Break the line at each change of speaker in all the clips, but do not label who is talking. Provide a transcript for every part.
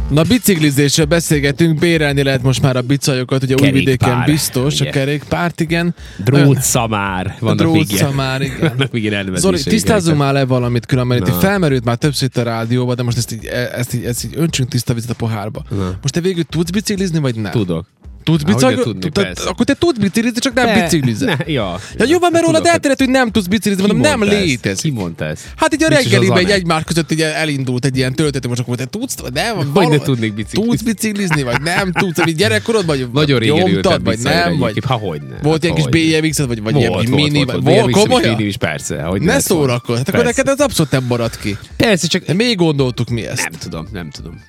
Na, biciklizésről beszélgetünk, bérelni lehet most már a bicajokat, ugye Újvidéken biztos, ugye. A kerékpárt, igen.
Drótszamár.
Drótszamár, igen. Zoli, tisztázzunk már le valamit különben, itt felmerült már többször itt a rádióban, de most ezt így öntsünk tiszta vizet a pohárba. Most te végül tudsz biciklizni, vagy nem?
Tudok.
Tudsz biciklizni? Akkor te tudsz biciklizni, csak nem biciklizel.
Ja,
jó van, mert rólad elterjedt, hogy nem tudsz biciklizni, mondom, nem létezik.
Ki mondta ezt?
Hát így a reggeliben egymás között így elindult egy ilyen töltető, most akkor te tudsz, nem?
Hogy ne tudnék biciklizni?
Tudsz biciklizni, vagy nem tudsz, vagy gyerekkorodban, vagy
nagyon régen ültem
vagy nem, vagy
volt
ilyen kis BMX-et, vagy ilyen kis mini,
vagy komolyan? Is persze.
Ne szórakozz, hát akkor neked az abszolút nem marad ki.
Persze, csak
még gondoltuk mi ezt.
Nem tudom.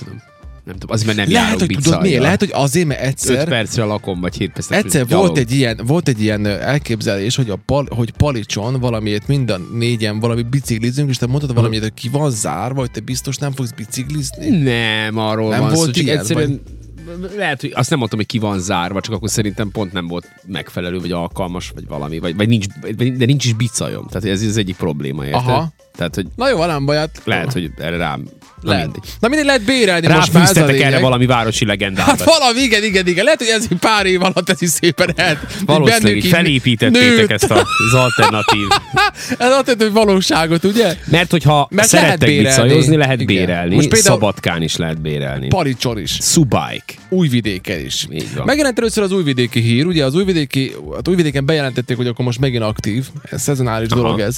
Azért, mert nem járok
hogy tudod miért? Lehet, hogy azért, mert egyszer
5 percre lakom, vagy 7 percre.
Egyszer volt egy ilyen elképzelés, hogy Palicson valamiért minden négyen valami biciklizünk, és te mondtad valamiért, hogy ki van zárva, hogy te biztos nem fogsz biciklizni?
Nem, arról
nem
van
volt
szó, csak
ilyen,
egyszerűen lehet, hogy azt nem mondtam, hogy ki van zárva, csak akkor szerintem pont nem volt megfelelő, vagy alkalmas, vagy valami, vagy nincs is bicajom. Tehát ez az egyik probléma, érted?
Aha.
Tehát, hogy
na jó, nem baj.
Lehet, hogy erre rám.
Na mindegy lehet bérelni most már ez a lényeg.
Erre valami városi legendát.
Hát valami, igen. Lehet, hogy ez pár év alatt ez is szépen lehet.
Valószínűleg felépítettétek ezt az alternatív.
Ez alternatív valóságot, ugye?
Mert hogyha szerettek bicajozni, lehet bérelni. Most például Szabadkán is lehet bérelni.
Palicson is.
Subike.
Újvidéken is. Megjelent először az újvidéki hír, ugye az Újvidéken bejelentették, hogy akkor most megint aktív. Ez szezonális dolog ez.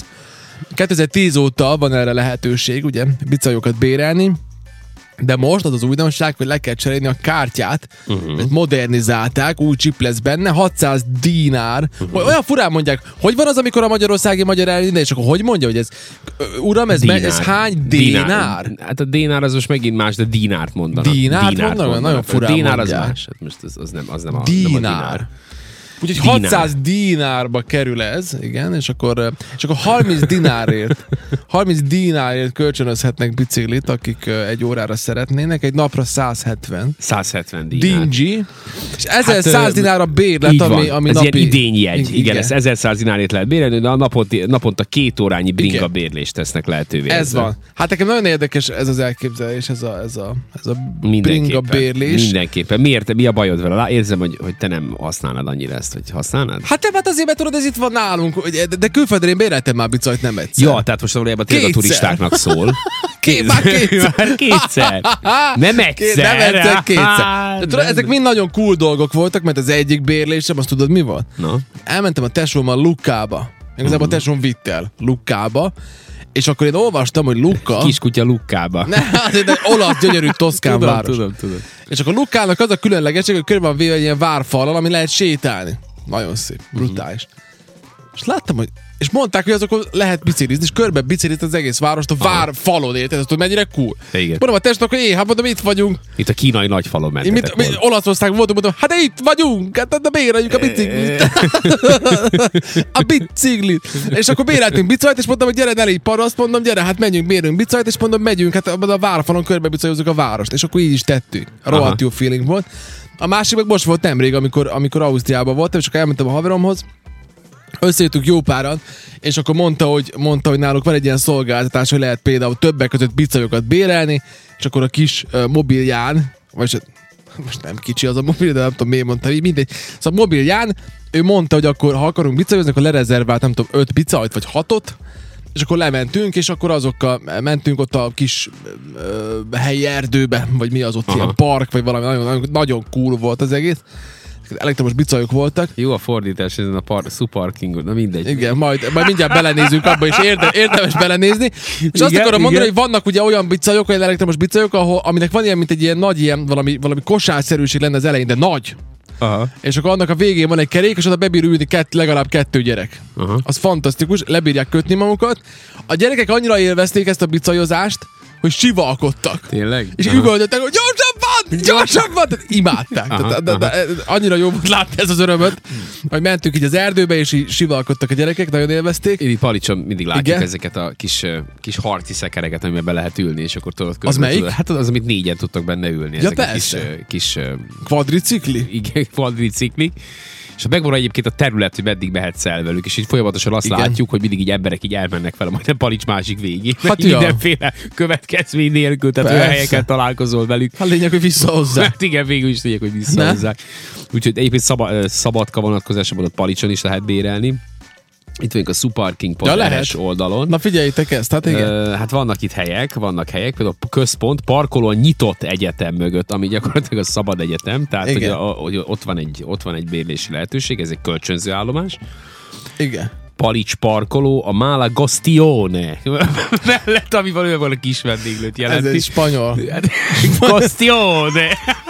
2010 óta van erre lehetőség, ugye, bicajokat bérelni, de most az újdonság, hogy le kell cserélni a kártyát, mert modernizálták, új chip lesz benne, 600 dinár. Olyan furán mondják, hogy van az, amikor a magyarországi magyar elindul, és akkor hogy mondja, hogy ez, uram, ez hány dinár?
Hát a dinár az most megint más, de dinárt mondanak.
Dinárt mondanak? Nagyon furán
dinár
mondják.
Az más, most az nem a
dinár. Úgyhogy 600 dinárba kerül ez, igen, és akkor 30 dinárért kölcsönözhetnek biciklit, akik egy órára szeretnének, egy napra 170
dinár.
Dingy, és 1100 dinár a bérlet, ami
ez
napi...
ilyen idényjegy. Igen, ezt 1100 dinárért lehet bérelni, de naponta 2 órányi bringa bérlést tesznek lehetővé.
Ez van. Hát nekem nagyon érdekes ez az elképzelés, ez a bringa bérlés.
Mindenképpen. Miért? Mi a bajod vele? Érzem, hogy te nem használnád annyira ezt, hogy használnád?
Hát azért, mert tudod, ez itt van nálunk, de külföldön én béreltem már bicajt nem egyszer.
Ja, tehát most valójában tényleg a turistáknak szól.
Már kétszer.
Nem egyszer.
Kétszer. Ezek mind nagyon cool dolgok voltak, mert az egyik bérlésem, azt tudod mi volt?
No.
Elmentem a tesómmal Luckába. Igazából a tesóm vitt el Luckába, és akkor én olvastam, hogy Lucca...
Kiskutya Luckába.
Ne, azért egy olasz gyönyörű toszkán város.
Tudom.
És akkor Luckának az a különlegesség, hogy körbe van véve egy ilyen várfallal, ami lehet sétálni. Nagyon szép, brutális. És láttam, hogy... És mondták, hogy azokon lehet biciklizni, és körbe biciklizni az egész várost a várfalon, érted? Azt tudod, mennyire cool. Mondom a testnek, hogy hát mondom, itt vagyunk.
Itt a kínai nagyfalon mentetek volna.
Olaszország voltunk, mondom, hát itt vagyunk, hát béreljük a biciklit. A biciklit. És akkor béreltünk bicajt, és mondtam, hogy gyere, ne légy paraszt, mondom, gyere, hát menjünk, bérünk bicajt, és mondom, megyünk, hát a várfalon körbe bicajozzuk a várost. És akkor így is tettük. Rohadt jó feeling volt. A másik meg most volt nemrég, amikor Ausztriában voltam, és akkor elmentem a haveromhoz. Összejöttünk jó páran, és akkor mondta, hogy náluk van egy ilyen szolgáltatás, hogy lehet például többek között bicajokat bérelni, és akkor a kis mobilján, vagy most nem kicsi az a mobil, de nem tudom miért mondta, így mindegy. Szóval mobilján ő mondta, hogy akkor ha akarunk bicajozni, akkor lerezervált, nem tudom, 5 bicajt vagy 6-ot, és akkor lementünk, és akkor azokkal mentünk ott a kis helyi erdőbe, vagy mi az ott, ilyen park, vagy valami, nagyon, nagyon cool volt az egész. Elektromos bicajok voltak.
Jó a fordítás ezen a Suparkingon, na mindegy.
Igen, majd mindjárt belenézünk abba, és érdemes belenézni. És azt akarom mondani, hogy vannak ugye olyan bicajok, olyan elektromos bicajok, aminek van ilyen, mint egy ilyen nagy, ilyen valami kosárszerűség lenne az elején, de nagy.
Aha. És
akkor annak a végén van egy kerék, és oda bebír ülni legalább 2 gyerek. Aha. Az fantasztikus, lebírják kötni magukat. A gyerekek annyira élvezték ezt a bicajozást, hogy sivalkodtak.
Tényleg?
És üvöltöttek, hogy gyorsabban! Imádták. Annyira jó volt látni ez az örömöt, hogy mentünk így az erdőbe, és így sivalkodtak a gyerekek, nagyon élvezték.
Én itt Palicson mindig látjuk ezeket a kis harci szekereket, amiben be lehet ülni, és akkor tudod közben.
Az melyik?
Hát az, amit 4-en tudtak benne ülni.
Ja,
ezek
persze.
Kis
kvadricikli?
Igen, kvadriciklik. És megvan egyébként a terület, hogy meddig mehetsz el velük, és így folyamatosan azt látjuk, hogy mindig így emberek így elmennek vele, majd a Palics másik végig.
Hát
mindenféle következmény nélkül, tehát olyan helyeken találkozol velük.
Hát lényeg, hogy visszahozzák.
Mert igen, végül is lényeg, hogy visszahozzák. Úgyhogy egyébként Szabadka vonatkozásában a Palicson is lehet bérelni. Itt vagyunk a suparking.rs oldalon.
Na figyeljétek ezt, hát igen.
Hát vannak itt helyek, például a központ, parkoló a nyitott egyetem mögött, ami gyakorlatilag a szabad egyetem, tehát hogy ott van egy bérlési lehetőség, ez egy kölcsönző állomás.
Igen.
Palics parkoló, a Malagostione mellett, ami valójában a kis vendéglőt jelenti.
Ez egy spanyol.
Gostione.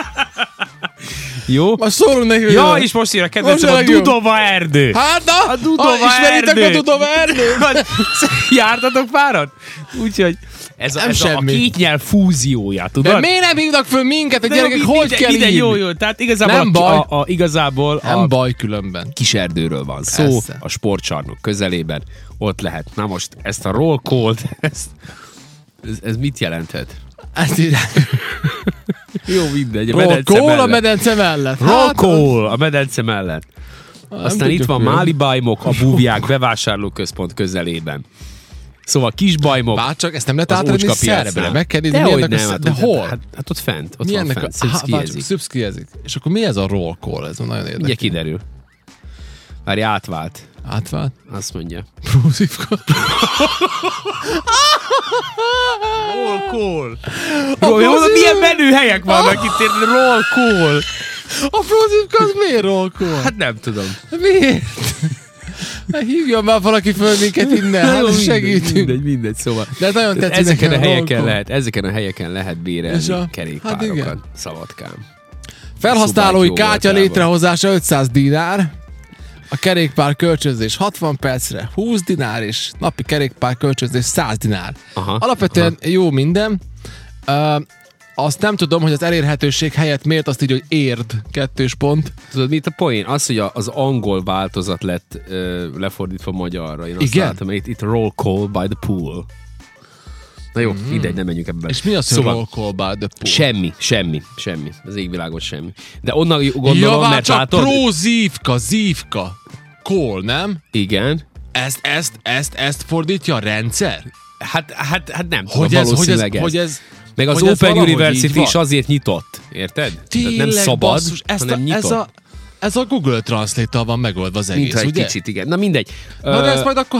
Jó?
Most szólunk neki,
ja, és most jön a kedvencem, a Dudova erdő.
Hát na,
a Dudova
ismeritek a Dudova erdőt?
Jártatok párat? Úgyhogy ez a két nyelv fúziója, tudod?
De miért nem hívnak föl minket, a gyerekek, hogy kell írni?
Jó, tehát igazából
nem baj különben.
Kis erdőről van szó, persze. A sportcsarnok közelében, ott lehet. Na most ezt a roll call-t, ez mit jelenthet?
Ezt írják.
Jó, mindegy.
Roll call a medence mellett.
Roll call a medence mellett. Aztán itt van Máli Bajmok, a búvják bevásárlóközpont közelében. Szóval kis bajmok.
Bárcsak, ezt nem lehet átadni szerbre. Meg kell nézni, milyennek
de hol? Hát ott fent. Ott van fent.
Szübszkijezik. És akkor mi ez a roll call? Ez nagyon érdekes.
Ugye kiderül. Várj, átvált.
Átvált?
Azt mondja.
Prózivka.
Roll call. Milyen menő helyek vannak itt, roll call.
A Prózivka az miért roll call?
Hát nem tudom.
Miért? Hívjon már valaki föl minket innen, hát segítünk.
Mindegy, szóval.
De nagyon tetszik
ezeken a helyeken lehet bérelni kerékpárokat Szabadkán.
Felhasználói kártya létrehozása 500 dinár, a kerékpár kölcsönzés 60 percre 20 dinár, és napi kerékpár kölcsönzés 100 dinár. Alapvetően jó minden. Azt nem tudom, hogy az elérhetőség helyett miért azt így, hogy érd 2 pont.
Tudod, mit a poén? Az, hogy az angol változat lett lefordítva magyarra. Én azt látom, itt roll call by the pool. Na jó, mindegy, nem menjünk ebben.
És mi az, hogy roll call by the pool?
Semmi. Az égvilágon semmi. De onnan gondolom, mert látod...
Zívka. Call, nem?
Igen.
Ezt fordítja a rendszer?
Hát nem tudom, valószínűleg ez. Meg az Open University is azért nyitott, érted?
Tényleg,
nem szabad,
basszus,
hanem nyitott.
Ez a Google Translate-tal van megoldva az egész, ugye?
Kicsit, igen. Na mindegy.
Na de ezt majd akkor,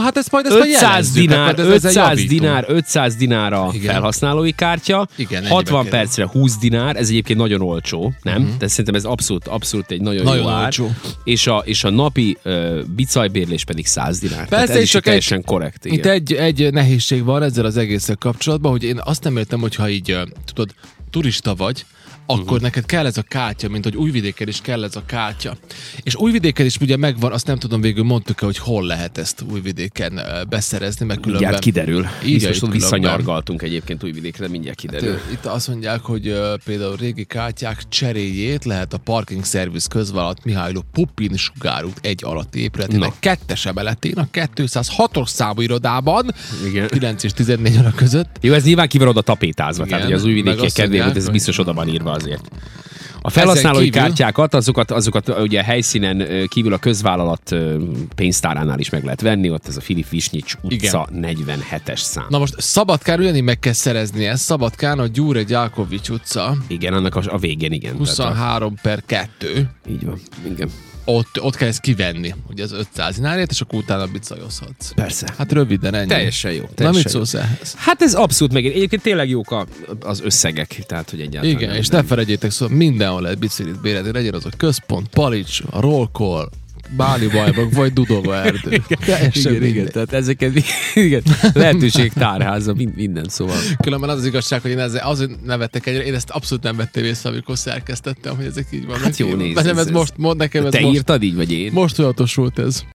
500 dinár a felhasználói kártya, igen, 60 percre 20 dinár, ez egyébként nagyon olcsó, nem? De szerintem ez abszolút egy nagyon jó ár. És a napi bicajbérlés pedig 100 dinár.
Persze,
ez is teljesen korrekt.
Igen. Itt egy nehézség van ezzel az egésszel kapcsolatban, hogy én azt nem értem, hogyha így, tudod, turista vagy, akkor neked kell ez a kártya, mint hogy Újvidéken is kell ez a kártya. És Újvidéken is ugye megvan, azt nem tudom, végül mondtuk-e, hogy hol lehet ezt Újvidéken beszerezni, mert különben...
Mindjárt kiderül. Most visszanyargaltunk egyébként Újvidékre, mindjárt kiderül.
Hát, itt azt mondják, hogy például régi kártyák cseréjét lehet a Parking Service közvállalat Mihály Pupin sugárút 1 alatti épületének 2. emeletén, a 206-os számú irodában, igen. 9 és 14 óra között.
Jó, ez nyilván ki van oda tapétázva, tehát hogy az újvidékiek kedvéért ez biztos oda van írva azért. A felhasználói kártyákat, azokat ugye a helyszínen kívül a közvállalat pénztáránál is meg lehet venni, ott ez a Filip Visnyics utca 47-es szám.
Na most Szabadkán ugyanígy meg kell szerezni ezt, Szabadkán a Gyure Gyalkovics utca.
Igen, annak a végén, igen.
23/2.
Így van, igen.
Ott kell ezt kivenni, ugye az 500 dinárért, és akkor utána bicajozhatsz.
Persze.
Hát röviden ennyi.
Teljesen jó.
Na mit szólsz ehhez?
Hát ez abszolút megint. Egyébként tényleg jók az összegek, tehát hogy egyáltalán.
Igen, és ne felejtjétek, szóval mindenhol lehet biciklit bérelni, legyen az a központ, Palics, a roll call, Báli Bajmok, vagy Dudova erdő.
Igen, tehát ezeket lehetőség tárháza, minden szóval.
Különben az igazság, hogy én azért nevettek egyre, én ezt abszolút nem vettem észre, amikor szerkesztettem, hogy ezek így vannak.
Hát jó, nézd.
Nekem ez most,
Te írtad így, vagy én?
Most tudatosult ez.